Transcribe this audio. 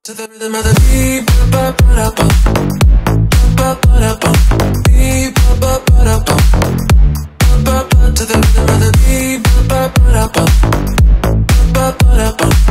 To the rhythm of the beat, ba ba ba da bum, ba ba da bum, beat ba ba ba da bum, ba ba. To the rhythm of the beat, ba ba ba da bum, ba ba da bum.